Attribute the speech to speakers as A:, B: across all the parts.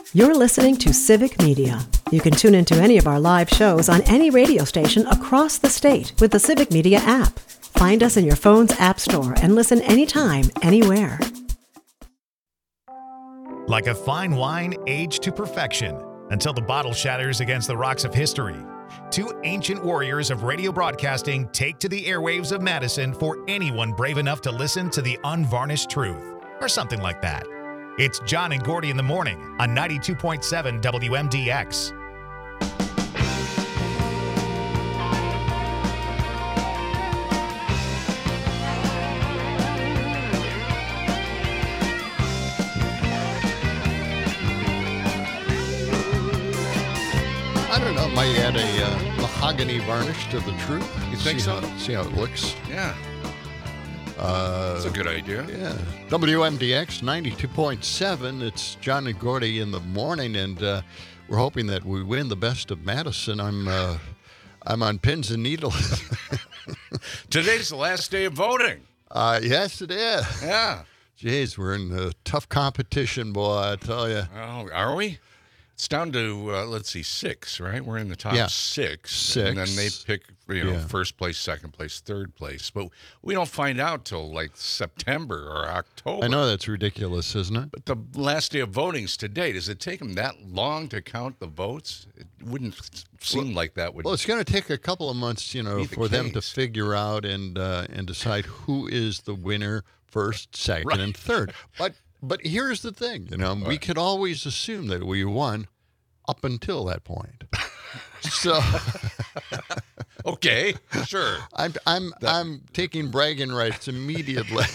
A: You're listening to Civic Media. You can tune into any of our live shows on any radio station across the state with the Civic Media app. Find us in your phone's app store and listen anytime, anywhere.
B: Like a fine wine aged to perfection until the bottle shatters against the rocks of history. Two ancient warriors of radio broadcasting take to the airwaves of Madison for anyone brave enough to listen to the unvarnished truth, or something like that. It's John and Gordy in the morning on 92.7 WMDX.
C: I don't know, might add a mahogany varnish to the truth.
D: You think so?
C: See how it looks.
D: Yeah. That's a good idea.
C: Yeah. WMDX 92.7. It's John and Gordy in the morning, and we're hoping that we win the best of Madison. I'm on pins and needles.
D: Today's the last day of voting.
C: Yes, it is.
D: Yeah.
C: Jeez, we're in a tough competition, boy, I tell you.
D: Oh, are we? It's down to, let's see, 6, right? We're in the top 6. And then they pick, first place, second place, third place. But we don't find out till like September or October.
C: I know that's ridiculous, isn't it?
D: But the last day of voting's today. Does it take them that long to count the votes? It wouldn't seem like that would.
C: Well, it's going to take a couple of months, for them to figure out and decide who is the winner first, second, and third. But here's the thing, we could always assume that we won up until that point. So,
D: okay, sure.
C: I'm taking bragging rights immediately.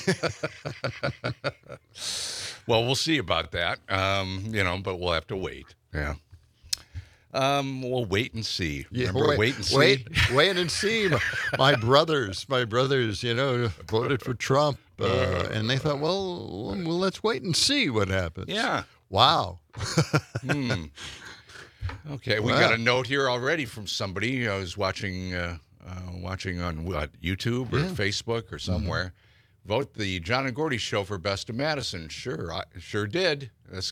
D: Well, we'll see about that. But we'll have to wait. Yeah. We'll wait and see. Remember, wait and see.
C: Wait and see. My brothers, voted for Trump. And they thought, well, let's wait and see what happens.
D: Yeah.
C: Wow.
D: Okay, we got a note here already from somebody I was watching on YouTube or Facebook or somewhere. Vote the John and Gordy Show for Best of Madison. Sure, I sure did. That's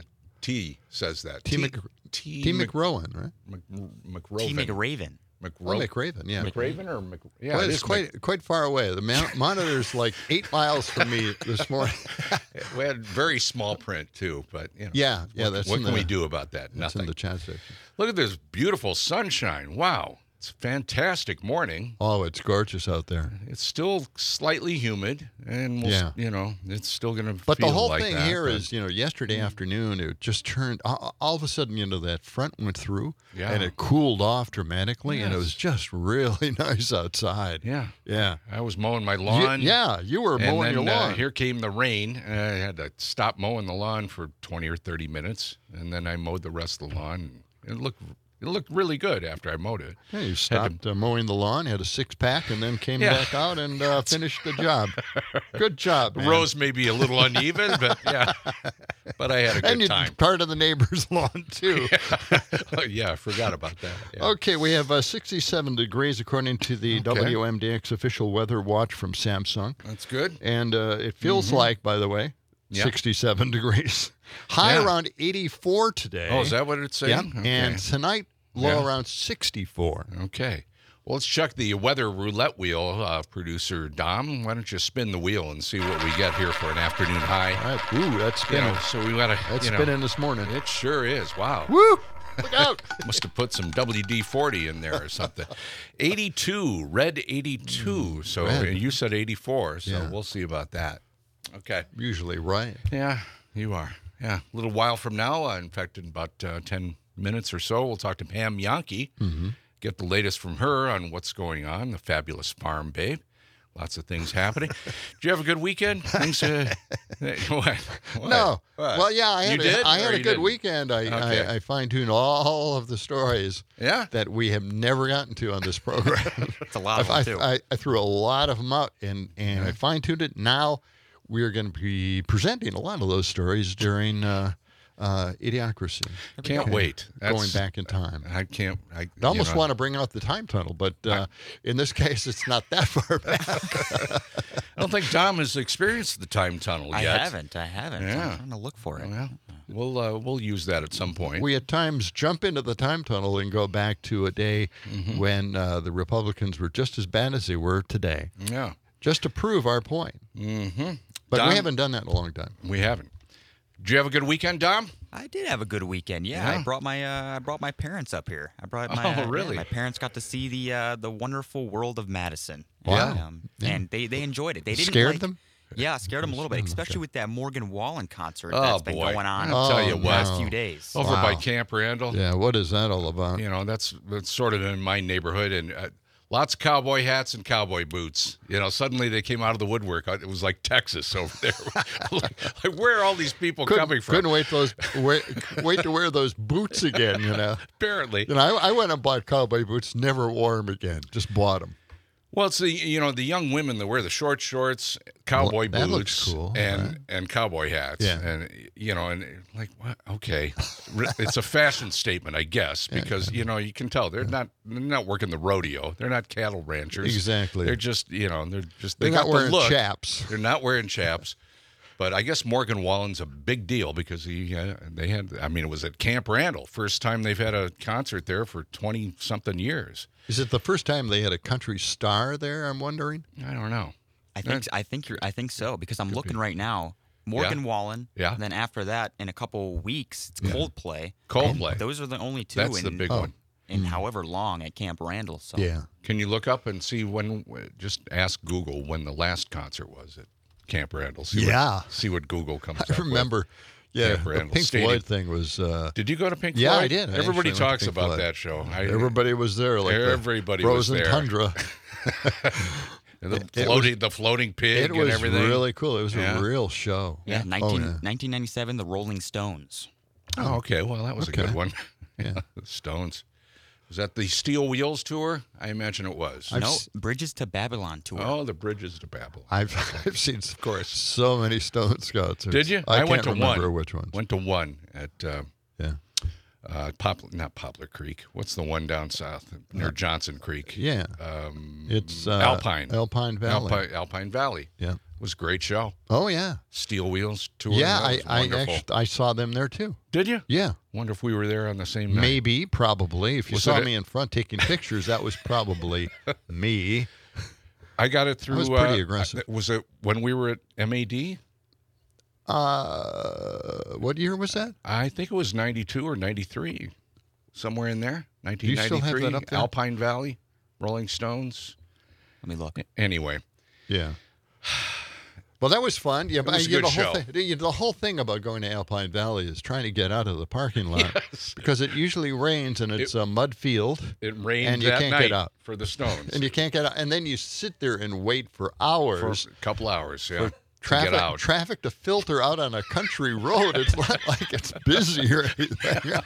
D: T says that.
C: T McRowan, right?
D: McRoven.
E: T McRaven.
C: McRaven, yeah.
D: McRaven or
C: well, it's quite far away. The monitor's like 8 miles from me this morning.
D: We had very small print too, but
C: yeah.
D: What can we do about that?
C: That's
D: Nothing.
C: in the chat section.
D: Look at this beautiful sunshine. Wow, it's a fantastic morning.
C: Oh, it's gorgeous out there.
D: It's still slightly humid, and it's still going to.
C: But
D: feel
C: the whole
D: like
C: thing
D: that,
C: here is, yesterday afternoon it just turned. All of a sudden, that front went through, and it cooled off dramatically, and it was just really nice outside.
D: Yeah. I was mowing my lawn.
C: You were mowing your lawn.
D: Here came the rain. And I had to stop mowing the lawn for 20 or 30 minutes, and then I mowed the rest of the lawn. And it looked really good after I mowed it.
C: Yeah, you stopped mowing the lawn, had a 6-pack, and then came back out and finished the job. Good job, man.
D: The rows may be a little uneven, but but I had a good time.
C: And part of the neighbor's lawn, too.
D: I forgot about that. Yeah.
C: Okay, we have 67 degrees according to the WMDX official weather watch from Samsung.
D: That's good.
C: And it feels like, by the way, 67 degrees. High around 84 today.
D: Oh, is that what it's saying?
C: Yeah.
D: Okay.
C: And tonight, low around 64.
D: Okay. Well, let's check the weather roulette wheel. Producer Dom, why don't you spin the wheel and see what we get here for an afternoon high?
C: All right. Ooh, that's spinning.
D: So we got to.
C: That's spinning this morning.
D: It sure is. Wow.
C: Woo! Look out.
D: Must have put some WD-40 in there or something. 82, red 82. So you said 84, so we'll see about that. Okay.
C: Usually right.
D: Yeah, you are. Yeah, a little while from now, in fact, in about 10 minutes or so, we'll talk to Pam Yankee, get the latest from her on what's going on, the fabulous farm babe. Lots of things happening. Did you have a good weekend? Things, what?
C: No.
D: What?
C: Well, yeah, I had a good weekend.
D: Okay.
C: I fine-tuned all of the stories that we have never gotten to on this program.
E: It's a lot of them, too.
C: I threw a lot of them out, and I fine-tuned it. Now we're going to be presenting a lot of those stories during Idiocracy.
D: Can't wait.
C: Going back in time.
D: I can't.
C: I almost want to bring out the time tunnel, but in this case, it's not that far back.
D: I don't think Dom has experienced the time tunnel yet.
E: I haven't.
D: Yeah.
E: I'm trying to look for it.
D: Well, we'll use that at some point.
C: We at times jump into the time tunnel and go back to a day when the Republicans were just as bad as they were today.
D: Yeah.
C: Just to prove our point.
D: Mm-hmm.
C: But
D: Dom,
C: we haven't done that in a long time.
D: We haven't. Did you have a good weekend, Dom?
E: I did have a good weekend. Yeah,
D: Yeah.
E: I brought my parents up here. I brought my
D: Oh, really?
E: my parents got to see the wonderful world of Madison.
C: Wow.
E: And they enjoyed it. They didn't
C: Scared them?
E: Yeah, scared them a little bit, especially with that Morgan Wallen concert
D: Oh,
E: that's been
D: boy.
E: going on
D: I'll tell you
E: the
D: what.
E: last few days.
D: Over by
C: Wow.
D: Camp Randall.
C: Yeah, what is that all about?
D: You know, that's sort of in my neighborhood, and lots of cowboy hats and cowboy boots. You know, suddenly they came out of the woodwork. It was like Texas over there. like where are all these people coming from?
C: Couldn't wait to wear those boots again, you know.
D: Apparently.
C: You know, I went and bought cowboy boots, never wore them again, just bought them.
D: Well, it's the young women that wear the short shorts, cowboy
C: Well, that
D: boots,
C: looks cool,
D: and cowboy hats.
C: Yeah.
D: And and like what? Okay, it's a fashion statement, I guess, because you can tell they're not working the rodeo. They're not cattle ranchers.
C: Exactly.
D: They're just they
C: They're
D: got
C: not wearing
D: the look.
C: chaps.
D: They're not wearing chaps. But I guess Morgan Wallen's a big deal because it was at Camp Randall, first time they've had a concert there for 20-something years.
C: Is it the first time they had a country star there, I'm wondering?
D: I don't know.
E: I think so because I'm looking right now. Morgan Wallen.
D: Yeah.
E: And then after that, in a couple weeks, it's Coldplay.
D: Coldplay.
E: Those are the only two.
D: That's the big one.
E: In however long at Camp Randall. So.
C: Yeah.
D: Can you look up and see when? Just ask Google when the last concert was at Camp Randall. See what Google comes up
C: I remember.
D: with.
C: Yeah,
D: Camp
C: the
D: Randall
C: Pink
D: Stadium.
C: Floyd thing was.
D: Did you go to Pink Floyd?
C: Yeah, I did. I
D: Everybody
C: actually went to
D: talks
C: Pink
D: about
C: Floyd.
D: that show.
C: Everybody was there. Like
D: Everybody
C: the
D: was
C: frozen
D: there.
C: tundra.
D: The floating pig
C: It was
D: and everything.
C: really cool. It was
D: Yeah.
C: a real show.
E: Yeah, 1997, the Rolling Stones.
D: Oh, okay. Well, that was a good one.
C: Yeah.
D: The Stones. Was that the Steel Wheels tour? I imagine it was.
E: Bridges to Babylon tour.
D: Oh, the Bridges to Babylon.
C: I've seen, of course, so many Stones concerts.
D: Did you?
C: I
D: went
C: can't
D: to
C: remember
D: one.
C: which ones.
D: Went to one at
C: Yeah.
D: not Poplar Creek. What's the one down south near Johnson Creek?
C: Yeah. It's
D: Alpine.
C: Alpine Valley.
D: Alpine Valley.
C: Yeah.
D: It was a great show.
C: Oh yeah.
D: Steel Wheels tour.
C: Yeah,
D: that was wonderful.
C: I saw them there too.
D: Did you?
C: Yeah.
D: Wonder if we were there on the same night.
C: Maybe, probably. If you
D: Was
C: saw
D: it
C: me in front taking pictures, that was probably me.
D: I got it through.
C: I was pretty aggressive.
D: Was it when we were at MAD?
C: What year was that?
D: I think it was 92 or 93, somewhere in there.
C: Do you still have
D: 1993,
C: that up there?
D: Alpine Valley, Rolling Stones.
E: Let me look.
D: Anyway,
C: Yeah. Well, that was fun. Yeah,
D: It was a good show.
C: The whole thing about going to Alpine Valley is trying to get out of the parking lot
D: Yes.
C: because it usually rains and it's a mud field.
D: it rained
C: And you
D: that
C: can't
D: night
C: get out.
D: for the Stones.
C: And you can't get out. And then you sit there and wait for hours
D: for a couple hours, yeah,
C: for
D: to get out.
C: traffic to filter out on a country road. It's not like it's busy or anything.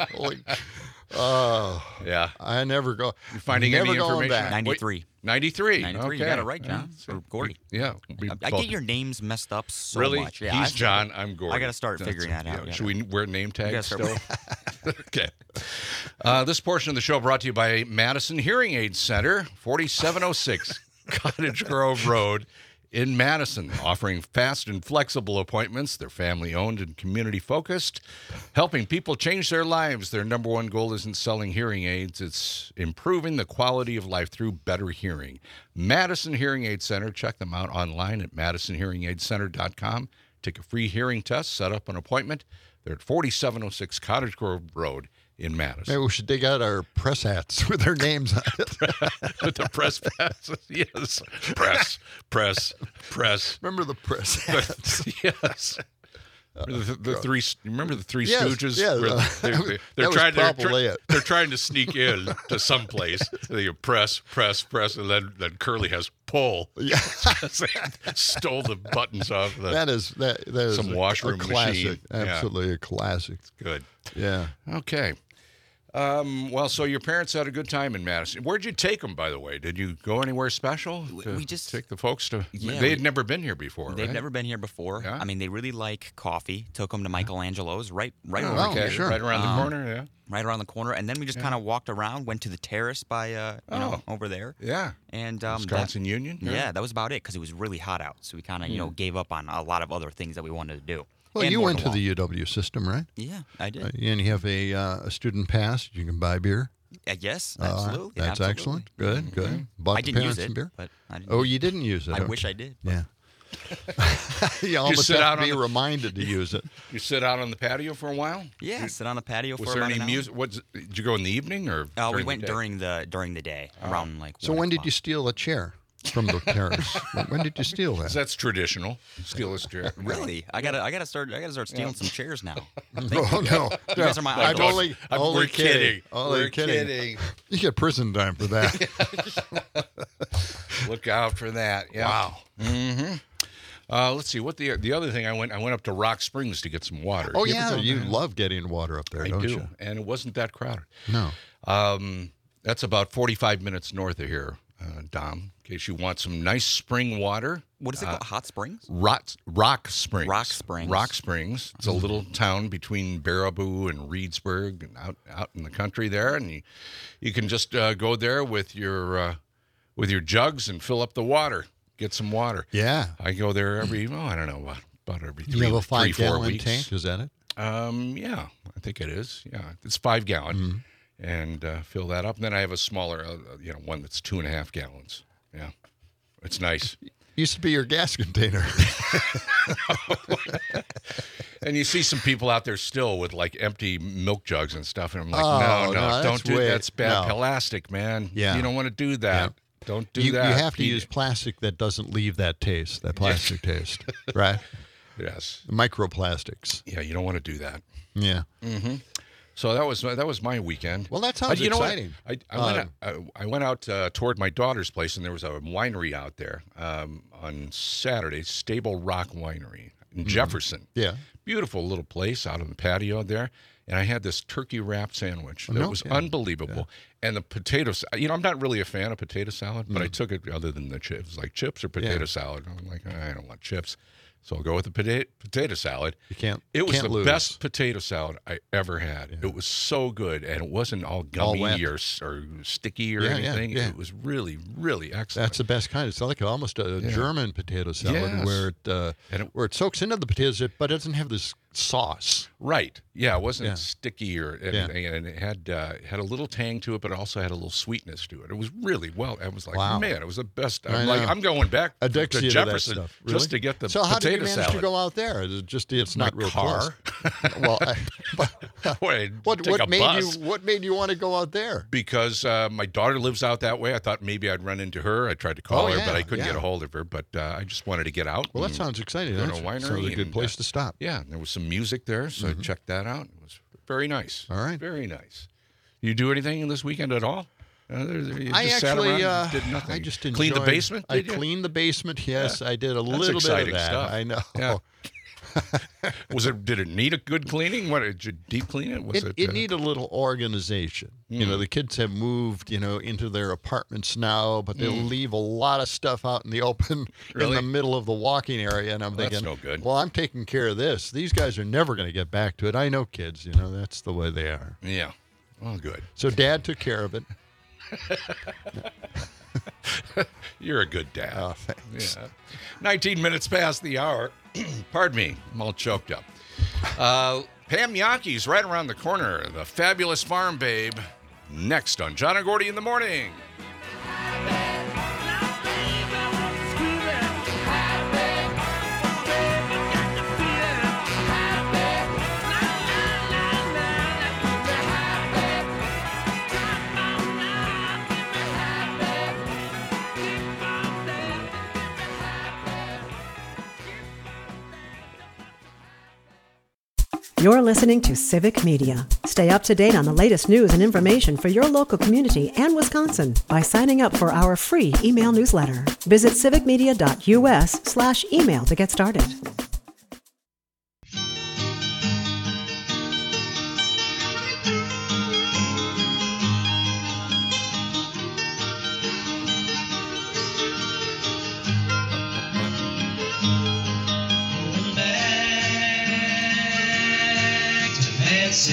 D: Yeah.
C: I never go.
D: You finding
C: never
D: any
C: going
D: information?
C: back.
E: 93.
D: 93.
E: 93.
D: Okay.
E: You got it right, John. Or Gordy.
D: Yeah.
E: I get your names messed up so
D: really?
E: much. Yeah,
D: He's John. I'm Gordy.
E: I got to start figuring that out. Yeah.
D: Should we wear name tags
E: gotta
D: still?
E: start
D: Okay. This portion of the show brought to you by Madison Hearing Aid Center, 4706 Cottage Grove Road in Madison, offering fast and flexible appointments. They're family-owned and community-focused, helping people change their lives. Their number one goal isn't selling hearing aids. It's improving the quality of life through better hearing. Madison Hearing Aid Center. Check them out online at madisonhearingaidcenter.com. Take a free hearing test. Set up an appointment. They're at 4706 Cottage Grove Road in Madison.
C: Maybe we should dig out our press hats with their names on it.
D: With the press pass. Yes. Press.
C: Remember the press hats?
D: Yes. The three. Remember the Three
C: Yes,
D: Stooges?
C: yes.
D: Where
C: That was probably it.
D: They're trying to sneak in to someplace. They go press, and then Curly has pull.
C: Yeah.
D: Stole the buttons off the.
C: That is
D: Some
C: a
D: washroom
C: classic.
D: machine. Yeah.
C: Absolutely a classic.
D: Good.
C: Yeah.
D: Okay. Well, so your parents had a good time in Madison. Where'd you take them, by the way? Did you go anywhere special?
E: We just
D: take the folks to.
E: Yeah,
D: they had never been here before.
E: They've
D: right?
E: never been here before.
D: Yeah?
E: I mean, they really like coffee. Took them to Michelangelo's, right over
C: Oh,
E: here,
C: sure.
D: Right around the corner. Yeah.
E: right around the corner. And then we just kind of walked around, went to the terrace by, over there.
D: Yeah.
E: And
D: Wisconsin Union.
E: Yeah, that was about it because it was really hot out. So we kind of, gave up on a lot of other things that we wanted to do.
C: Well,
E: And
C: you went to
E: Morgan
C: the UW system, right?
E: Yeah, I did.
C: And you have a student pass. You can buy beer.
E: Yes, absolutely.
C: That's
E: absolutely.
C: excellent. Good, good. Bought
E: I
C: the
E: didn't
C: parents
E: use
C: some
E: it,
C: beer?
E: but I didn't.
C: Oh, you didn't use it.
E: I
C: okay.
E: wish I did. But
C: Yeah. You almost
D: sit out
C: have to be
D: on the-
C: reminded to use it.
D: You sit out on the patio for a while.
E: Yeah, sit on the patio
D: Was
E: for
D: there
E: about
D: any
E: an hour.
D: music? Did you go in the evening or?
E: We
D: during
E: went
D: the day?
E: during the day, around like.
C: So
E: 1
C: when did
E: o'clock.
C: you steal a chair from the terrace? When did you steal that?
D: That's traditional. Steal his chair.
E: Really? I gotta start stealing some chairs now.
C: Oh no!
E: You guys are my
C: I'm
E: idols.
C: only
D: We're kidding.
C: Only
D: We're
C: kidding. You get prison time for that.
D: Look out for that. Yeah.
C: Wow.
D: Let's see. What the other thing I went up to Rock Springs to get some water.
C: Oh
D: You ever
C: yeah,
D: go
C: you
D: there?
C: love getting water up there,
D: I
C: don't
D: do,
C: you?
D: and it wasn't that crowded.
C: No.
D: That's about 45 minutes north of here, Dom. In case you want some nice spring water.
E: What is it called? Hot Springs?
D: Rock Springs.
E: Rock Springs.
D: Rock Springs. It's a little town between Baraboo and Reedsburg, and out in the country there, and you can just go there with your jugs and fill up the water. Get some water.
C: Yeah.
D: I go there every I don't know about every
C: You have a
D: 3 4
C: 5-gallon
D: weeks.
C: tank, is that it?
D: Yeah, I think it is. Yeah, it's 5 gallon, and fill that up. And then I have a smaller, one that's 2.5 gallons. Yeah, it's nice.
C: Used to be your gas container.
D: And you see some people out there still with like empty milk jugs and stuff, and I'm like,
C: Oh,
D: no,
C: no,
D: don't do that's bad.
C: no.
D: Plastic, man.
C: Yeah.
D: You don't want to do that. Don't do
C: You
D: that.
C: have to use plastic that doesn't leave that taste, that plastic taste, right?
D: Yes.
C: Microplastics.
D: Yeah, you don't want to do that.
C: Yeah.
D: So that was my weekend.
C: Well, that sounds
D: You know what?
C: exciting.
D: I went out toward my daughter's place, and there was a winery out there on Saturday, Stable Rock Winery in Jefferson.
C: Yeah.
D: Beautiful little place out on the patio there. And I had this turkey wrapped sandwich that was unbelievable. And the potatoes, I'm not really a fan of potato salad, but I took it other than the chips, like chips or potato salad. I'm like, I don't want chips. So I'll go with the potato salad.
C: You can't.
D: It was
C: can't
D: the
C: lose.
D: best potato salad I ever had. Yeah. It was so good, and it wasn't all gummy
C: wet.
D: or sticky or
C: Yeah,
D: anything.
C: yeah.
D: It was really, really excellent.
C: That's the best kind. It's like almost a German potato salad
D: Yes.
C: where it soaks into the potatoes, but it doesn't have this sauce.
D: Right. Yeah, it wasn't
C: Yeah.
D: sticky or anything, and it had a little tang to it, but it also had a little sweetness to it. It was really well. I was like,
C: Wow.
D: man, it was the best.
C: I
D: I'm like,
C: know.
D: I'm going back
C: Addicts
D: to
C: you to that
D: Jefferson
C: stuff.
D: just
C: Really?
D: to get the
C: So how did you
D: potato
C: manage
D: salad.
C: to go out there? Is it just it's not real
D: car.
C: close? Well,
D: Wait,
C: what
D: take a
C: made
D: bus.
C: what made you want to go out there?
D: Because my daughter lives out that way. I thought maybe I'd run into her. I tried to call her, but I couldn't get a hold of her. But I just wanted to get out.
C: Well, that
D: and
C: sounds exciting.
D: go to
C: That
D: a winery
C: sounds a good
D: and,
C: place to stop.
D: Yeah, and there was some music there, so I checked that out. It was very nice.
C: All right.
D: Very nice. You do anything this weekend at all? You
C: I
D: just sat
C: actually
D: around and did nothing.
C: I just
D: cleaned
C: enjoyed,
D: the basement.
C: I
D: Did you?
C: cleaned the basement. Yes, I did a
D: That's
C: little bit of
D: exciting
C: that.
D: stuff.
C: I know.
D: Yeah. Did it need a good cleaning? What did you deep clean it? Was
C: It needed a little organization. You know, the kids have moved, into their apartments now, but they'll leave a lot of stuff out in the open in
D: Really?
C: the middle of the walking area. And I'm
D: Well, that's
C: thinking,
D: no good.
C: well, I'm taking care of this. These guys are never going to get back to it. I know kids, that's the way they are.
D: Yeah. Well, good.
C: So Dad took care of it.
D: You're a good dad.
C: Oh, thanks.
D: Yeah. 19 minutes past the hour. Pardon me. I'm all choked up. Pam Yankee's right around the corner. The Fabulous Farm Babe. Next on John and Gordy in the Morning.
A: You're listening to Civic Media. Stay up to date on the latest news and information for your local community and Wisconsin by signing up for our free email newsletter. Visit civicmedia.us/email to get started.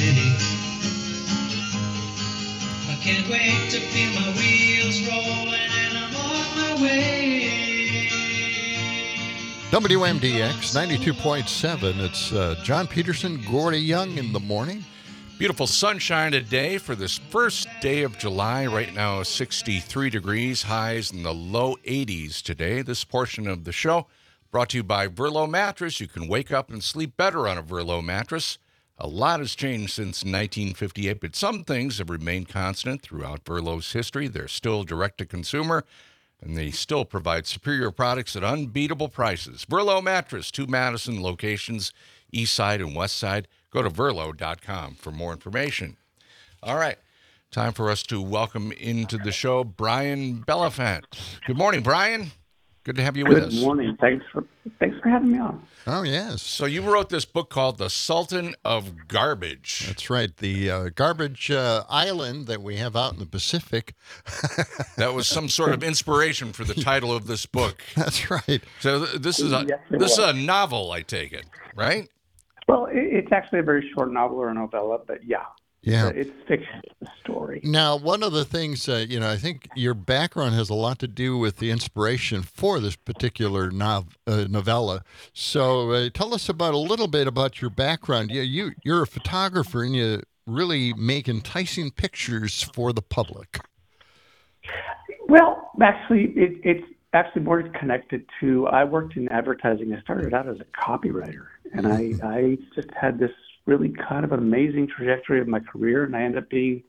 F: city. I can't wait to feel my wheels rolling and I'm on my way.
C: WMDX 92.7. It's John Peterson, Gordy Young in the morning.
D: Beautiful sunshine today for this first day of July. Right now, 63 degrees, highs in the low 80s today. This portion of the show brought to you by Verlo Mattress. You can wake up and sleep better on a Verlo mattress. A lot has changed since 1958, but some things have remained constant throughout Verlo's history. They're still direct-to-consumer, and they still provide superior products at unbeatable prices. Verlo Mattress, 2 Madison locations, east side and west side. Go to Verlo.com for more information. All right, time for us to welcome into the show Brian Belafant. Good morning, Brian. Good to have you with us.
G: Good morning. Thanks for having me on.
C: Oh, yes.
D: So you wrote this book called The Sultan of Garbage.
C: That's right. The garbage island that we have out in the Pacific.
D: That was some sort of inspiration for the title of this book.
C: That's right.
D: So this is a novel, I take it, right?
G: Well, it's actually a very short novel or a novella, but yeah.
C: Yeah.
G: It's fiction, it's a story.
C: Now, one of the things, I think your background has a lot to do with the inspiration for this particular novella. So tell us about a little bit about your background. You're a photographer, and you really make enticing pictures for the public.
G: Well, actually, it's actually more connected to, I worked in advertising. I started out as a copywriter, and I just had this really kind of amazing trajectory of my career, and I got to the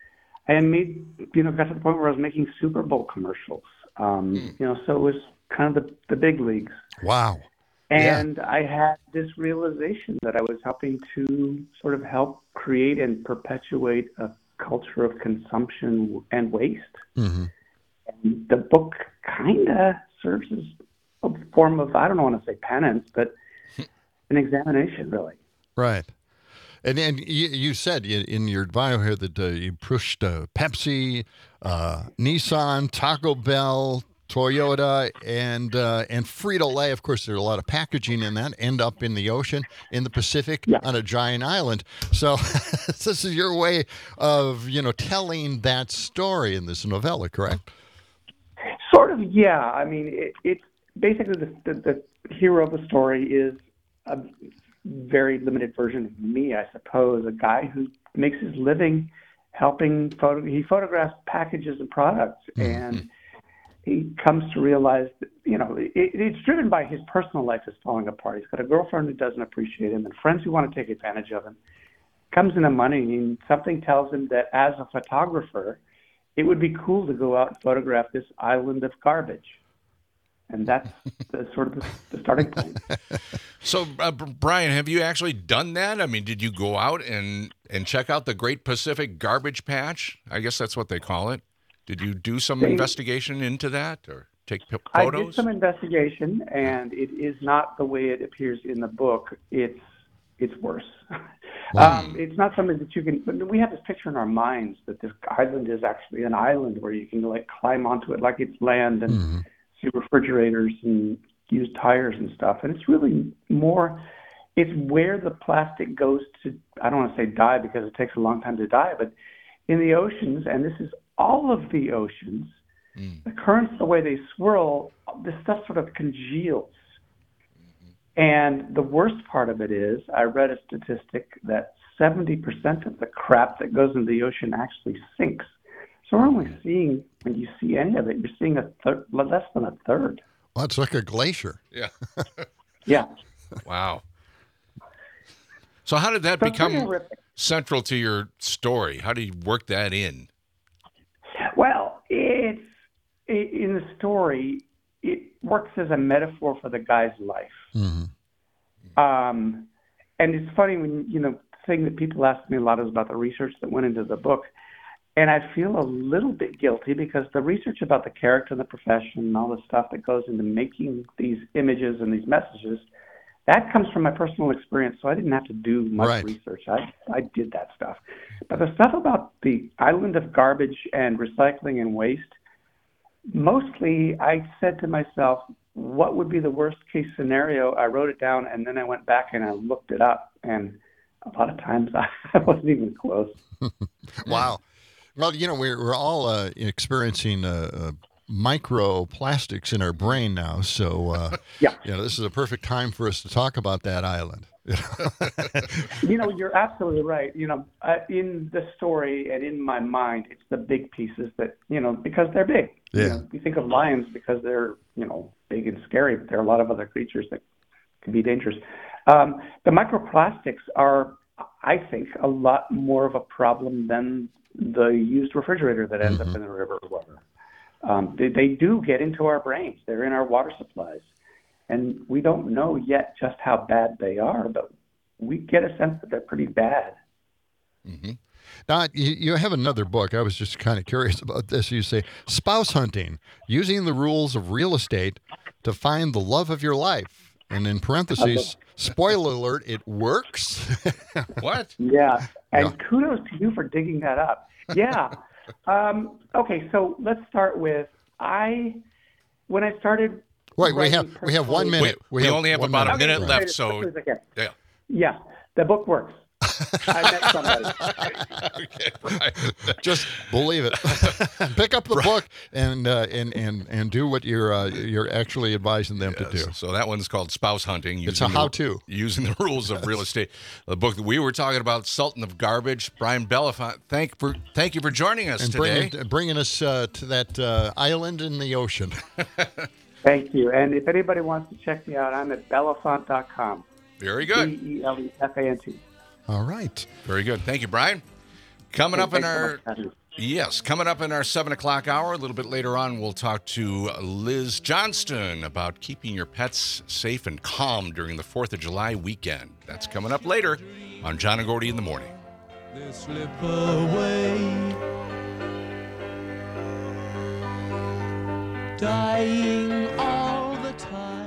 G: point where I was making Super Bowl commercials. So it was kind of the big leagues.
C: Wow.
G: And I had this realization that I was helping to sort of help create and perpetuate a culture of consumption and waste. Mm-hmm. And the book kind of serves as a form of, I don't want to say penance, but an examination, really.
C: Right. And you said in your bio here that you pushed Pepsi, Nissan, Taco Bell, Toyota, and Frito-Lay. Of course, there's a lot of packaging in that, end up in the ocean, in the Pacific, on a giant island. So this is your way of, telling that story in this novella, correct?
G: Sort of, yeah. I mean, it's basically the hero of the story is a very limited version of me, I suppose, a guy who makes his living helping he photographs packages and products, and he comes to realize that, it's driven by his personal life is falling apart. He's got a girlfriend who doesn't appreciate him and friends who want to take advantage of him. Comes into money, and something tells him that as a photographer, it would be cool to go out and photograph this island of garbage. And that's the starting point.
D: So, Brian, have you actually done that? I mean, did you go out and check out the Great Pacific Garbage Patch? I guess that's what they call it. Did you do some investigation into that or take photos?
G: I did some investigation, and it is not the way it appears in the book. It's worse. It's not something that you can. We have this picture in our minds that this island is actually an island where you can climb onto it like it's land and see refrigerators and use tires and stuff. And it's really more. It's where the plastic goes to. I don't want to say die because it takes a long time to die, but in the oceans, and this is all of the oceans, the currents, the way they swirl, this stuff sort of congeals. And the worst part of it is, I read a statistic that 70% of the crap that goes into the ocean actually sinks. So we're only seeing, when you see any of it, you're seeing less than a third.
C: Well, it's like a glacier.
D: Yeah.
G: Yeah.
D: Wow. So how did that become central to your story? How do you work that in?
G: Well, in the story, it works as a metaphor for the guy's life. Mm-hmm. And it's funny when, the thing that people ask me a lot is about the research that went into the book. And I feel a little bit guilty because the research about the character and the profession and all the stuff that goes into making these images and these messages, that comes from my personal experience. So I didn't have to do much research. I did that stuff. But the stuff about the island of garbage and recycling and waste, mostly I said to myself, what would be the worst case scenario? I wrote it down, and then I went back and I looked it up. And a lot of times I wasn't even close.
C: Wow. Well, we're all experiencing microplastics in our brain now. So,
G: Yeah.
C: This is a perfect time for us to talk about that island.
G: You're absolutely right. In the story and in my mind, it's the big pieces that, because they're big.
C: Yeah.
G: We think of lions because they're, big and scary, but there are a lot of other creatures that can be dangerous. The microplastics are, I think, a lot more of a problem than the used refrigerator that ends up in the river or whatever. They do get into our brains. They're in our water supplies. And we don't know yet just how bad they are, but we get a sense that they're pretty bad.
C: Mm-hmm. Now, you have another book. I was just kind of curious about this. You say, Spouse Hunting, Using the Rules of Real Estate to Find the Love of Your Life. And in parentheses, spoiler alert, it works.
D: What?
G: Yeah. And kudos to you for digging that up. Yeah. Okay, so let's start with, when I started...
C: Wait, we have 1 minute.
D: We only have about a minute left, so
G: yeah, the book works. I met somebody.
D: Okay, right.
C: Just believe it. Pick up the book and do what you're actually advising them to do.
D: So that one's called Spouse Hunting.
C: It's a how-to.
D: Using the rules of real estate. The book that we were talking about, Sultan of Garbage. Brian Belafonte, thank you for joining us
C: and
D: today.
C: Bringing us to that island in the ocean.
G: Thank you. And if anybody wants to check me out, I'm at Belafonte.com.
D: Very good.
G: Belefant.
C: All right.
D: Very good. Thank you, Brian. Coming up in our 7 o'clock hour, a little bit later on, we'll talk to Liz Johnston about keeping your pets safe and calm during the 4th of July weekend. That's coming up later on John and Gordy in the Morning.
H: They slip away, dying all the time.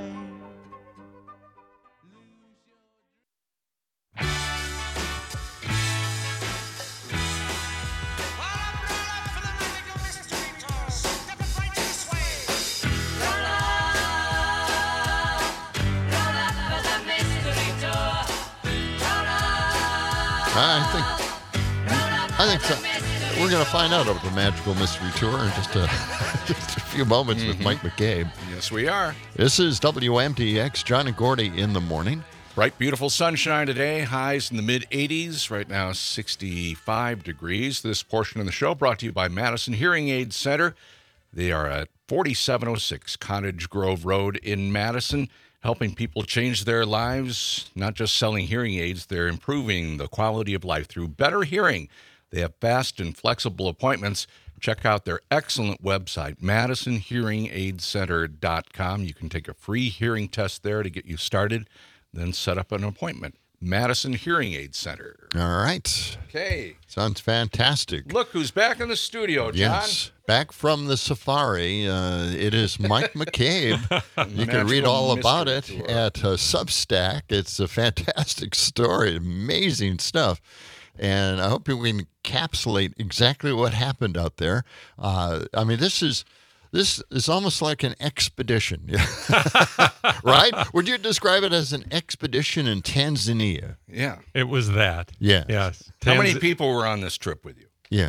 C: I think so. We're going to find out about the Magical Mystery Tour in just a few moments with Mike McCabe.
D: Yes, we are.
C: This is WMTX, John and Gordy in the morning.
D: Bright, beautiful sunshine today. Highs in the mid-80s. Right now, 65 degrees. This portion of the show brought to you by Madison Hearing Aid Center. They are at 4706 Cottage Grove Road in Madison, helping people change their lives, not just selling hearing aids. They're improving the quality of life through better hearing. They have fast and flexible appointments. Check out their excellent website, MadisonHearingAidCenter.com. You can take a free hearing test there to get you started, then set up an appointment. Madison Hearing Aid Center.
C: All right.
D: Okay.
C: Sounds fantastic.
D: Look who's back in the studio, John.
C: Yes, back from the safari. It is Mike McCabe. You can read all about it at Substack. It's a fantastic story, amazing stuff. And I hope we can encapsulate exactly what happened out there. This is almost like an expedition, right? Would you describe it as an expedition in Tanzania?
D: Yeah.
I: It was that.
C: Yeah.
I: Yes.
D: How many people were on this trip with you?
C: Yeah.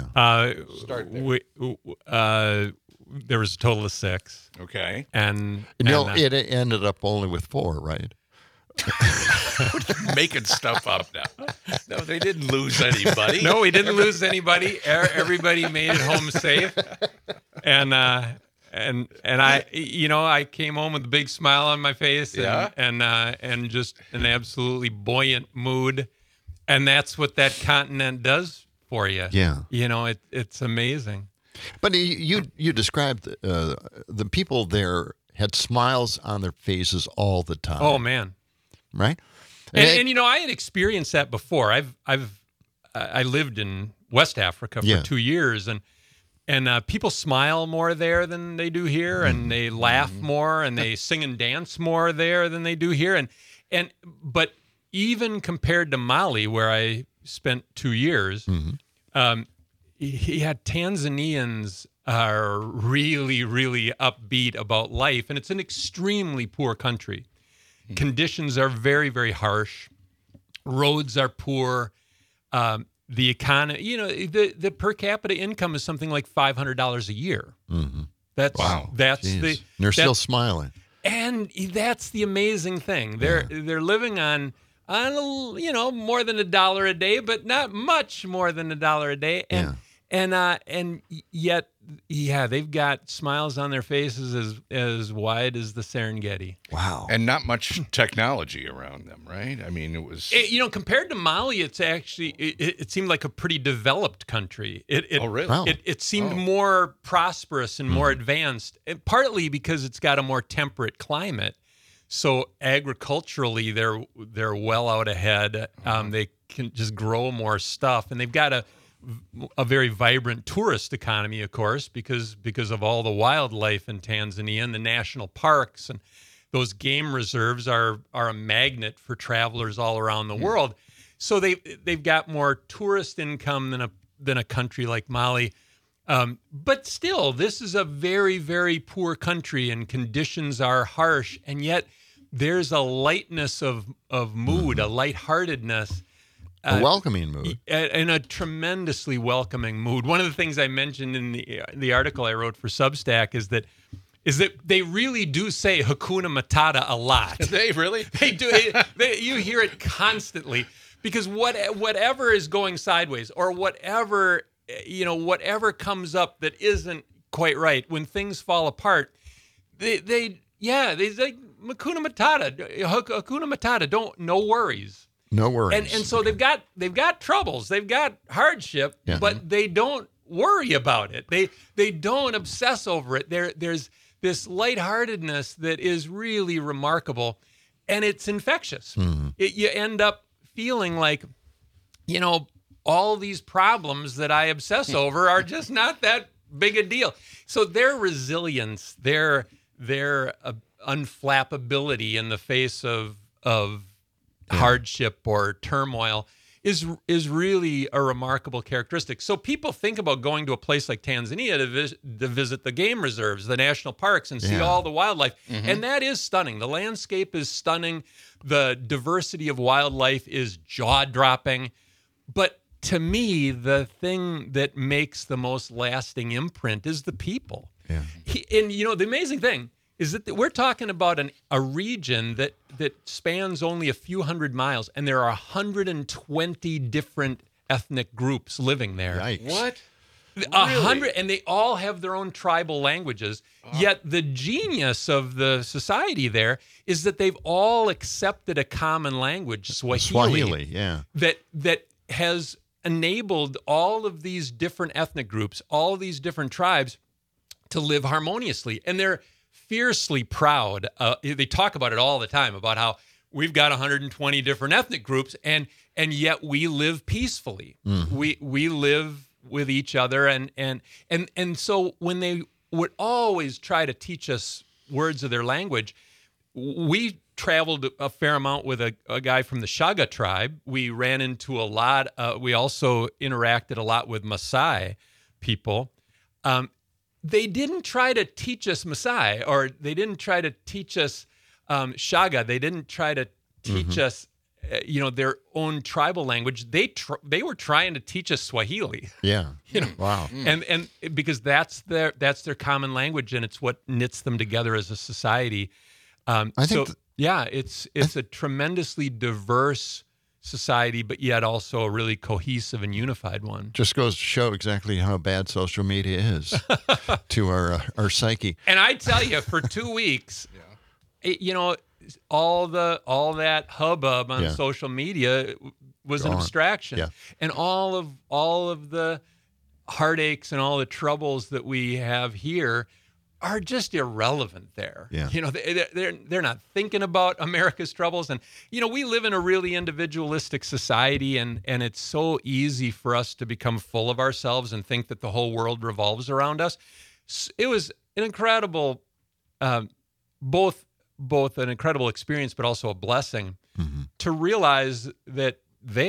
I: There was a total of 6.
D: Okay.
I: And
C: it ended up only with 4, right?
D: Making stuff up now. No, they didn't lose anybody.
I: No, we didn't lose anybody. Everybody made it home safe. And I came home with a big smile on my face and just an absolutely buoyant mood. And that's what that continent does for you.
C: Yeah.
I: It's amazing.
C: But you described the people there had smiles on their faces all the time.
I: Oh, man.
C: Right?
I: And I had experienced that before. I lived in West Africa for 2 years, and people smile more there than they do here, and they laugh more, and they sing and dance more there than they do here, but even compared to Mali, where I spent 2 years, Tanzanians are really, really upbeat about life, and it's an extremely poor country. Conditions are very, very harsh. roads are poor. The economy, the per capita income is something like $500 a year.
C: Mm-hmm.
I: That's
C: Jeez. They're still smiling.
I: And that's the amazing thing. They're living on more than $1 a day, but not much more than $1 a day. And yet, they've got smiles on their faces as wide as the Serengeti.
C: Wow.
D: And not much technology around them, right? I mean, it was...
I: compared to Mali, it's actually, it seemed like a pretty developed country.
D: Oh, really?
I: It seemed more prosperous and more advanced, and partly because it's got a more temperate climate. So agriculturally, they're well out ahead. They can just grow more stuff, and they've got a very vibrant tourist economy, of course, because of all the wildlife in Tanzania and the national parks, and those game reserves are a magnet for travelers all around the world. So they've got more tourist income than a country like Mali. But still, this is a very, very poor country, and conditions are harsh, and yet there's a lightness of mood, a lightheartedness.
C: A welcoming mood.
I: And a tremendously welcoming mood. One of the things I mentioned in the article I wrote for Substack is that they really do say Hakuna Matata a lot.
D: They really?
I: They do. You hear it constantly, because whatever is going sideways, or whatever comes up that isn't quite right, when things fall apart, they say Hakuna Matata, no worries.
C: No worries.
I: And so they've got troubles, they've got hardship, but they don't worry about it. They don't obsess over it. There's this lightheartedness that is really remarkable, and it's infectious. Mm-hmm. You end up feeling like, all these problems that I obsess over are just not that big a deal. So their resilience, their unflappability in the face of hardship or turmoil is really a remarkable characteristic. So people think about going to a place like Tanzania to visit the game reserves, the national parks, and see all the wildlife. Mm-hmm. And that is stunning. The landscape is stunning. The diversity of wildlife is jaw-dropping. But to me, the thing that makes the most lasting imprint is the people. Yeah. The amazing thing is that we're talking about a region that spans only a few hundred miles, and there are 120 different ethnic groups living there.
C: Yikes.
D: What?
I: 100, and they all have their own tribal languages. Yet the genius of the society there is that they've all accepted a common language, Swahili, that has enabled all of these different ethnic groups, all these different tribes, to live harmoniously, and they're fiercely proud. They talk about it all the time, about how we've got 120 different ethnic groups, and yet we live peacefully. Mm-hmm. We live with each other, and so when they would always try to teach us words of their language, we traveled a fair amount with a guy from the Shaga tribe. We ran into a lot. We also interacted a lot with Maasai people. They didn't try to teach us Maasai, or they didn't try to teach us Shaga. They didn't try to teach us, their own tribal language. They were trying to teach us Swahili.
C: Yeah.
I: Wow. And because that's their common language, and it's what knits them together as a society. It's a tremendously diverse society, but yet also a really cohesive and unified one.
C: Just goes to show exactly how bad social media is to our psyche.
I: And I tell you, for 2 weeks, all that hubbub on social media was an abstraction, and all of the heartaches and all the troubles that we have here are just irrelevant there.
C: Yeah.
I: They're not thinking about America's troubles. And, we live in a really individualistic society, and it's so easy for us to become full of ourselves and think that the whole world revolves around us. It was an incredible, both an incredible experience, but also a blessing to realize that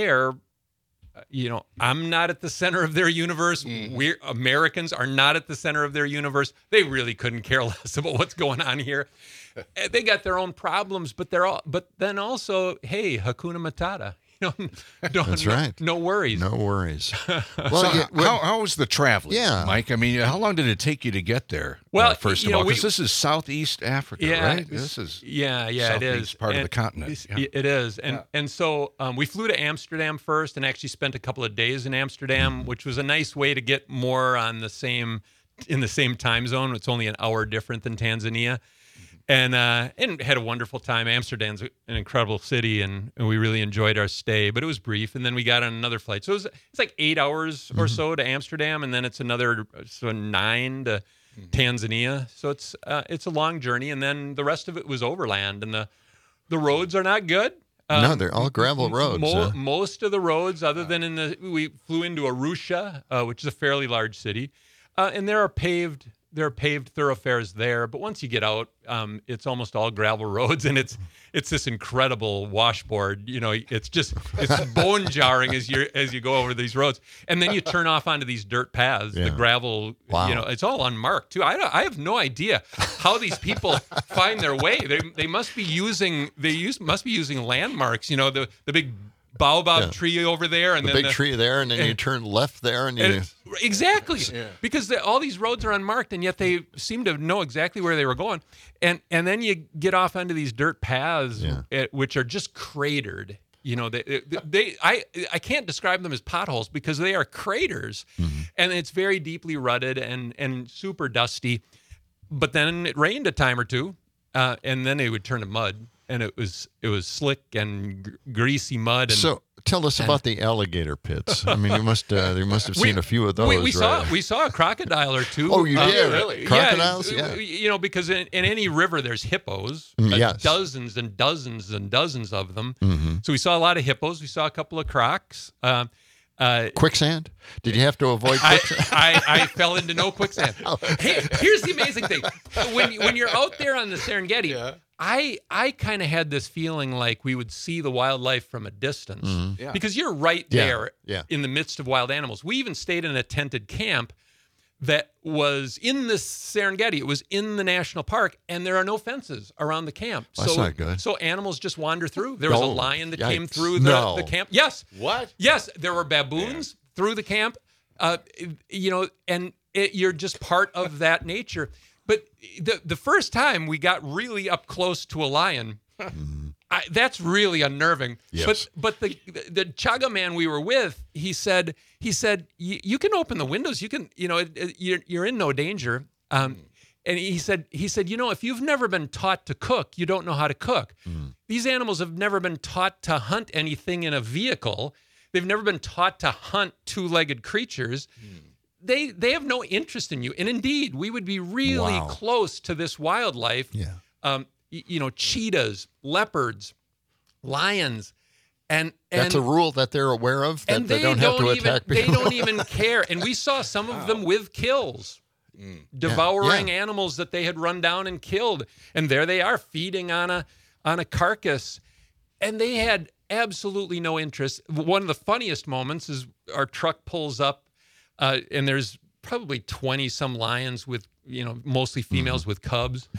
I: I'm not at the center of their universe. We Americans are not at the center of their universe. They really couldn't care less about what's going on here. They got their own problems, but then also, hey, Hakuna Matata.
C: That's right.
I: No worries.
C: No worries.
D: Well, how was the traveling?
C: Yeah.
D: Mike. I mean, how long did it take you to get there?
I: Well,
D: first of all, because this is Southeast Africa, right? This is
I: it is
D: part of the continent.
I: It is, and so we flew to Amsterdam first, and actually spent a couple of days in Amsterdam, which was a nice way to get more on in the same time zone. It's only an hour different than Tanzania. And had a wonderful time. Amsterdam's an incredible city, and we really enjoyed our stay. But it was brief, and then we got on another flight. So it's like 8 hours or so to Amsterdam, and then it's another 9 to Tanzania. So it's a long journey, and then the rest of it was overland, and the roads are not good.
C: No, they're all gravel roads.
I: Most of the roads, other than we flew into Arusha, which is a fairly large city, and there are paved thoroughfares there, but once you get out, it's almost all gravel roads, and it's this incredible washboard. It's bone jarring as you go over these roads, and then you turn off onto these dirt paths. The gravel, it's all unmarked too. I have no idea how these people find their way. They must be using landmarks. The big baobab tree over there, and
C: the
I: then
C: big tree there, and then you turn left there, and
I: exactly, because all these roads are unmarked, and yet they seem to know exactly where they were going, and then you get off onto these dirt paths, which are just cratered. I can't describe them as potholes because they are craters, and it's very deeply rutted and super dusty. But then it rained a time or two, and then it would turn to mud. And it was slick and greasy mud. And,
C: so tell us about the alligator pits. I mean, you must have seen a few of those.
I: We saw a crocodile or two.
C: Oh, you did?
I: Really?
C: Crocodiles?
I: Yeah. Because in any river there's hippos. Dozens and dozens and dozens of them. So we saw a lot of hippos. We saw a couple of crocs.
C: Quicksand? Did you have to avoid quicksand?
I: I fell into no quicksand. Hey, here's the amazing thing: when you're out there on the Serengeti, I kind of had this feeling like we would see the wildlife from a distance because you're right there in the midst of wild animals. We even stayed in a tented camp that was in the Serengeti. It was in the national park, and there are no fences around the camp.
C: That's not good.
I: So animals just wander through. There was a lion that came through the camp. Yes.
D: What?
I: Yes, there were baboons through the camp. You're just part of that nature. But the first time we got really up close to a lion, that's really unnerving.
C: Yes.
I: But the Chaga man we were with, he said you can open the windows. You can you're in no danger. And he said if you've never been taught to cook, you don't know how to cook. These animals have never been taught to hunt anything in a vehicle. They've never been taught to hunt two-legged creatures. They have no interest in you. And indeed, we would be really close to this wildlife. Cheetahs, leopards, lions. And
C: that's a rule that they're aware of, that they don't have to attack people.
I: They don't even care. And we saw some of them with kills, devouring animals that they had run down and killed. And there they are feeding on a carcass. And they had absolutely no interest. One of the funniest moments is our truck pulls up, and there's probably 20 some lions with, mostly females with cubs.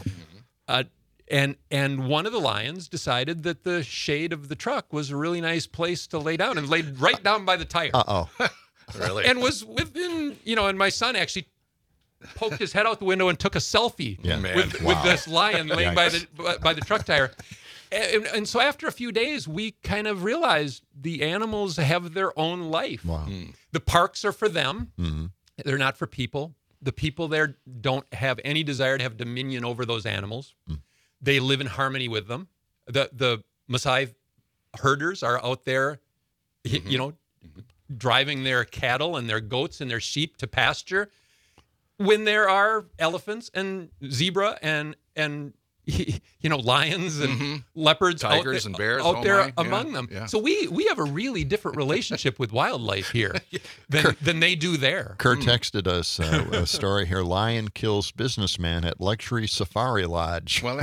I: And one of the lions decided that the shade of the truck was a really nice place to lay down, and laid right down by the tire.
D: Really?
I: And was within, and my son actually poked his head out the window and took a selfie with this lion laying by the truck tire. And so after a few days, we kind of realized the animals have their own life. The parks are for them. They're not for people. The people there don't have any desire to have dominion over those animals. They live in harmony with them. The Maasai herders are out there, driving their cattle and their goats and their sheep to pasture when there are elephants and zebra and lions and leopards,
D: tigers and bears
I: out there among them. So we have a really different relationship with wildlife here than they do there.
C: Kurt texted us a story here. Lion kills businessman at luxury safari lodge.
D: Well,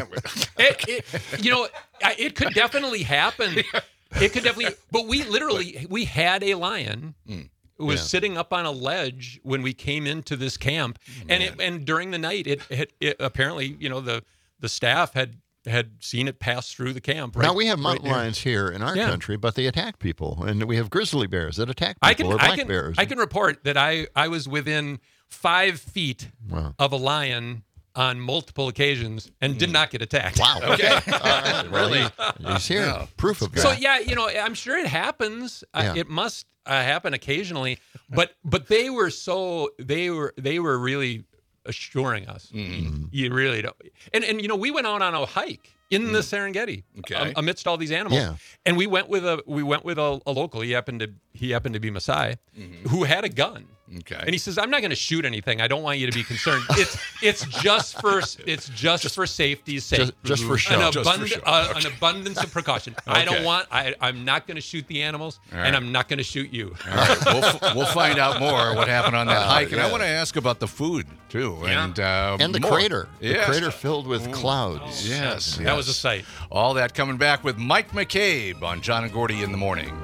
I: it could definitely happen. It could definitely, but we had a lion who was sitting up on a ledge when we came into this camp, and during the night, it apparently, the staff had had seen it pass through the camp.
C: Now we have mountain lions here in our country, but they attack people, and we have grizzly bears that attack people or black bears.
I: I can report that I was within 5 feet of a lion on multiple occasions and did not get attacked.
C: Wow.
D: Okay.
C: Really? He's here. Yeah. Proof of that.
I: So I'm sure it happens. It must happen occasionally. But they were really assuring us. You really don't. And we went out on a hike in the Serengeti amidst all these animals.
C: Yeah.
I: And we went with a local. He happened to be Maasai, who had a gun.
D: Okay.
I: And he says, "I'm not going to shoot anything. I don't want you to be concerned. It's just for safety's sake.
C: Just for show.
I: An abundance of precaution. Okay. I'm not going to shoot the animals, and I'm not going to shoot you."
D: All right. We'll find out more what happened on that hike, and I want to ask about the food too, and
C: the
D: more.
C: crater.
D: Yes.
C: The crater filled with clouds.
D: Yes,
I: that was a sight.
D: All that coming back with Mike McCabe on John and Gordy in the morning.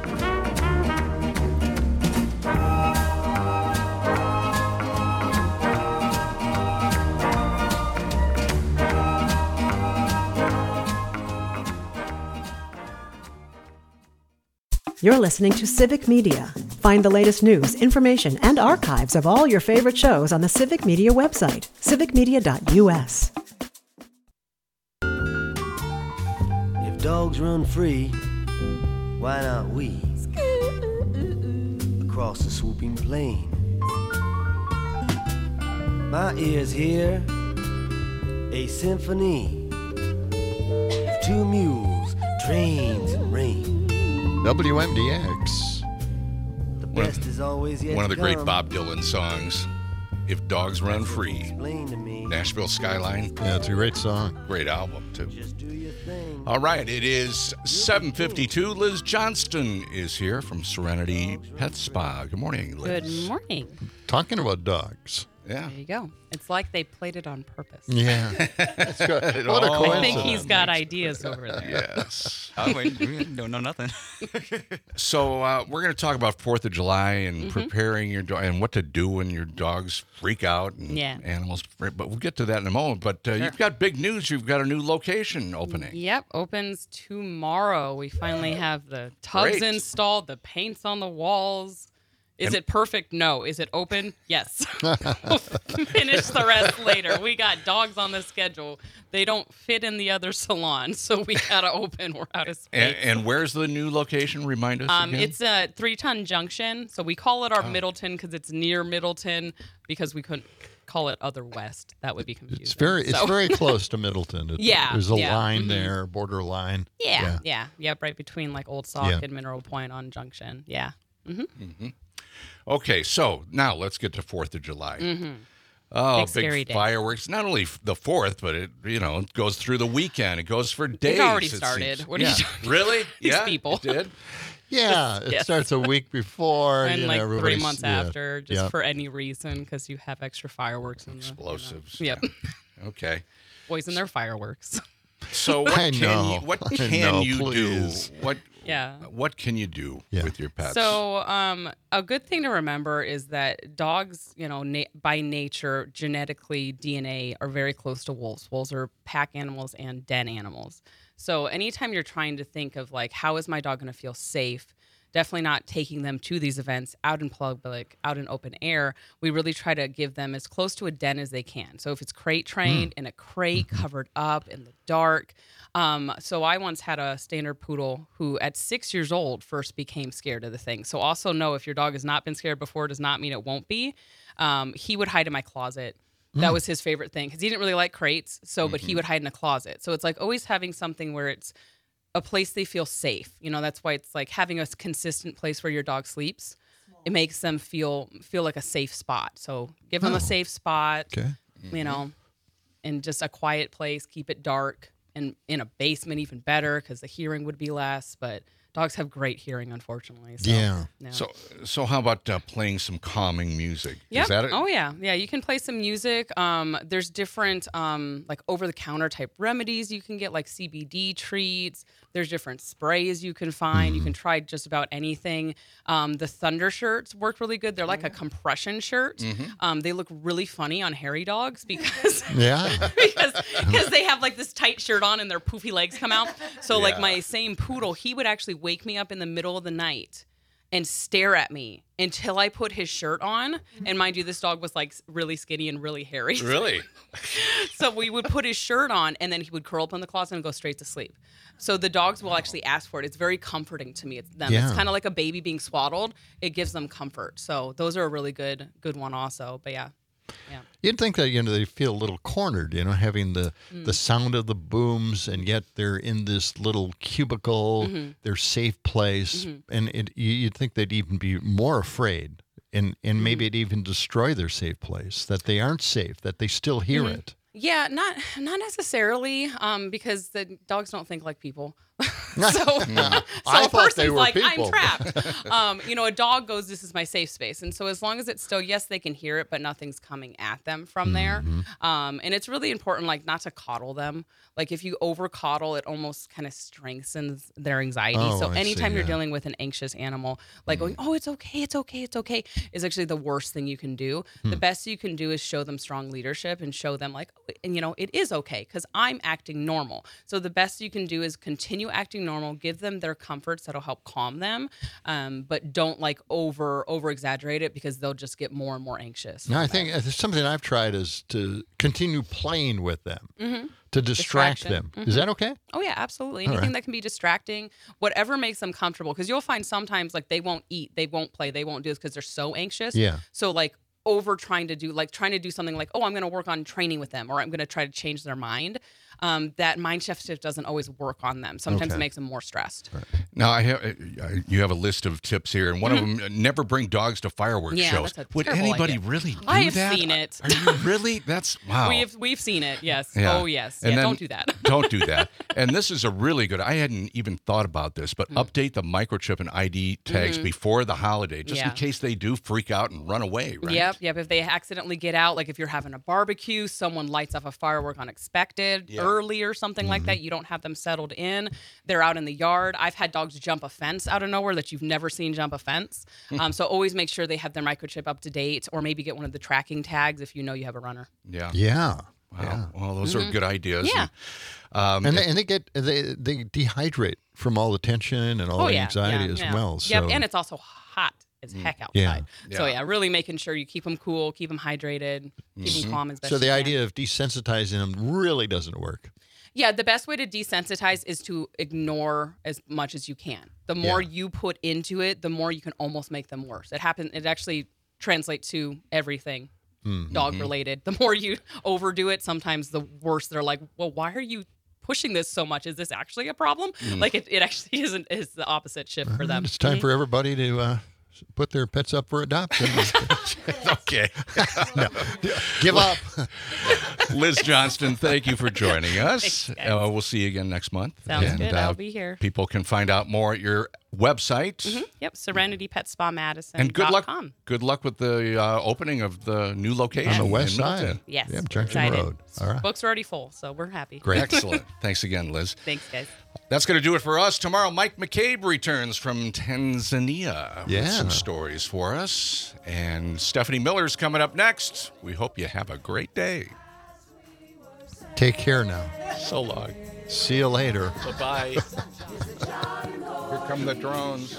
A: You're listening to Civic Media. Find the latest news, information, and archives of all your favorite shows on the Civic Media website, civicmedia.us.
J: If dogs run free, why not we? Across the swooping plain. My ears hear a symphony of 2 mules, trains, and rain.
C: WMDX.
J: The best is always yet
D: one of the
J: to
D: great
J: come.
D: Bob Dylan songs, If Dogs Run Free.
J: Explain to me.
D: Nashville Skyline.
C: Yeah, it's a great song.
D: Great album, too.
J: Just do your thing.
D: All right, it is 7:52. Liz Johnston is here from Serenity Pet Spa. Good morning, Liz.
K: Good morning.
C: Talking about dogs.
D: Yeah.
K: There you go. It's like they played it on purpose.
C: Yeah. That's good. What a
K: I
C: coincidence.
K: think he's got ideas over there.
D: Yes.
E: Don't know nothing.
D: So we're going to talk about 4th of July and preparing your dog and what to do when your dogs freak out and animals. But we'll get to that in a moment. But you've got big news. You've got a new location opening.
K: Yep. Opens tomorrow. We finally have the tubs installed, the paint's on the walls. Is it perfect? No. Is it open? Yes. We'll finish the rest later. We got dogs on the schedule. They don't fit in the other salon, so we got to open. We're out of space.
D: And where's the new location? Remind us again.
K: It's a 3-ton junction, so we call it our Middleton because it's near Middleton because we couldn't call it Other West. That would be confusing.
C: It's very close to Middleton. There's a line there, border line.
K: Yeah, right between like Old Sauk and Mineral Point on Junction. Yeah.
D: Okay, so now let's get to 4th of July. Oh, big fireworks. Not only the 4th, but it goes through the weekend. It goes for days.
K: It already started. What are you talking
D: Really?
K: These people.
D: It did?
C: Yeah, it starts a week before.
K: And like 3 months after, just for any reason, because you have extra fireworks. And
D: explosives.
K: Yep.
D: Okay.
K: Poison their fireworks.
D: So what can you do? What can you do with your pets?
K: So a good thing to remember is that dogs, by nature, genetically, DNA, are very close to wolves. Wolves are pack animals and den animals. So anytime you're trying to think of like, how is my dog going to feel safe? Definitely not taking them to these events out in public, out in open air. We really try to give them as close to a den as they can. So if it's crate trained in a crate covered up in the dark. So I once had a standard poodle who at 6 years old first became scared of the thing. So also know if your dog has not been scared before, does not mean it won't be. He would hide in my closet. That was his favorite thing because he didn't really like crates. So, but he would hide in a closet. So it's like always having something where it's a place they feel safe. That's why it's like having a consistent place where your dog sleeps. It makes them feel like a safe spot. So give them a safe spot, and just a quiet place. Keep it dark, and in a basement even better because the hearing would be less. But dogs have great hearing, unfortunately. So,
C: Yeah.
D: So how about playing some calming music?
K: Yep.
D: Is that it?
K: Oh yeah. You can play some music. There's different like over-the-counter type remedies you can get, like CBD treats. There's different sprays you can find. You can try just about anything. The Thunder shirts work really good. They're like a compression shirt. They look really funny on hairy dogs because because they have like this tight shirt on and their poofy legs come out. So like my same poodle, he would actually wake me up in the middle of the night and stare at me until I put his shirt on. And mind you, this dog was like really skinny and really hairy.
D: Really?
K: So we would put his shirt on and then he would curl up in the closet and go straight to sleep. So the dogs will actually ask for it. It's very comforting to me. It's them.
C: Yeah.
K: It's kind of like a baby being swaddled. It gives them comfort. So those are a really good one also. But yeah.
C: You'd think that they feel a little cornered, having the sound of the booms, and yet they're in this little cubicle, their safe place, and you'd think they'd even be more afraid, and maybe it'd even destroy their safe place, that they aren't safe, that they still hear it.
K: Yeah, not necessarily, because the dogs don't think like people. So
C: I
K: a
C: thought
K: person's
C: they were
K: like,
C: people.
K: I'm trapped. A dog goes, this is my safe space. And so as long as it's still, yes, they can hear it, but nothing's coming at them from there. And it's really important, like, not to coddle them. Like, if you over coddle, it almost kind of strengthens their anxiety. So anytime you're dealing with an anxious animal, like going, oh, it's okay, is actually the worst thing you can do. The best you can do is show them strong leadership and show them, like, and it is okay because I'm acting normal. So the best you can do is continue acting normal, give them their comforts that'll help calm them, but don't like over exaggerate it because they'll just get more and more anxious.
C: No, I think something I've tried is to continue playing with them, to distract them. Is that okay?
K: Oh yeah, absolutely. Anything that can be distracting, whatever makes them comfortable. Because you'll find sometimes like they won't eat, they won't play, they won't do this because they're so anxious.
C: Yeah.
K: So like trying to do something like, oh, I'm going to work on training with them, or I'm going to try to change their mind. That mind shift doesn't always work on them. Sometimes it makes them more stressed.
C: Right.
D: Now, you have a list of tips here, and one of them, never bring dogs to fireworks shows.
K: That's a
D: Would
K: terrible
D: anybody
K: idea.
D: really do that?
K: I have seen it.
D: Are you really? That's, wow.
K: We've seen it, yes.
D: Yeah.
K: Oh, yes.
D: And
K: Yeah,
D: then-
K: don't do that.
D: Don't do that. And this is a really good, I hadn't even thought about this, but update the microchip and ID tags before the holiday, just in case they do freak out and run away, right?
K: Yep. If they accidentally get out, like if you're having a barbecue, someone lights off a firework unexpected early or something like that, you don't have them settled in. They're out in the yard. I've had dogs jump a fence out of nowhere that you've never seen jump a fence. So always make sure they have their microchip up to date, or maybe get one of the tracking tags if you know you have a runner.
D: Yeah.
C: Yeah.
D: Wow.
C: Yeah.
D: Well, those are good ideas.
K: Yeah.
D: And,
C: And they dehydrate from all the tension and all the anxiety as well. So.
K: Yep, and it's also hot as heck outside.
C: Yeah.
K: So really making sure you keep them cool, keep them hydrated, keep them calm as best
C: So the
K: you can.
C: idea of desensitizing them really doesn't work.
K: Yeah, the best way to desensitize is to ignore as much as you can. The more you put into it, the more you can almost make them worse. It actually translates to everything dog related. The more you overdo it, sometimes the worse they're like, well, why are you pushing this so much? Is this actually a problem? Like it actually isn't. It's the opposite shift for them.
C: It's time for everybody to put their pets up for adoption.
D: okay.
C: No. Give up.
D: Liz Johnston, thank you for joining us.
K: Thanks, guys.
D: We'll see you again next month.
K: Sounds good. I'll be here.
D: People can find out more at your website.
K: Yep, Serenity Pet Spa Madison.
D: And good luck. Good luck with the opening of the new location
C: On the west
D: in
C: side.
D: Milton.
K: Yes.
C: Yeah, Junction
K: excited.
C: Road. All right.
K: Books are already full, so we're happy.
C: Great.
D: Excellent. Thanks again, Liz.
K: Thanks, guys.
D: That's going to do it for us. Tomorrow, Mike McCabe returns from Tanzania with some stories for us. And Stephanie Miller's coming up next. We hope you have a great day.
C: Take care now.
D: So long.
C: See you later.
D: Bye-bye. Here come the drones.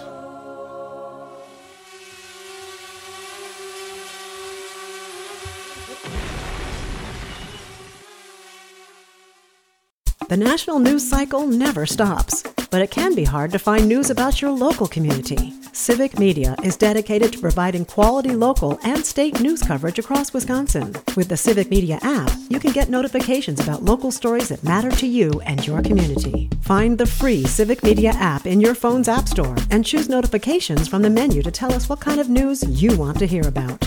A: The national news cycle never stops, but it can be hard to find news about your local community. Civic Media is dedicated to providing quality local and state news coverage across Wisconsin. With the Civic Media app, you can get notifications about local stories that matter to you and your community. Find the free Civic Media app in your phone's app store and choose notifications from the menu to tell us what kind of news you want to hear about.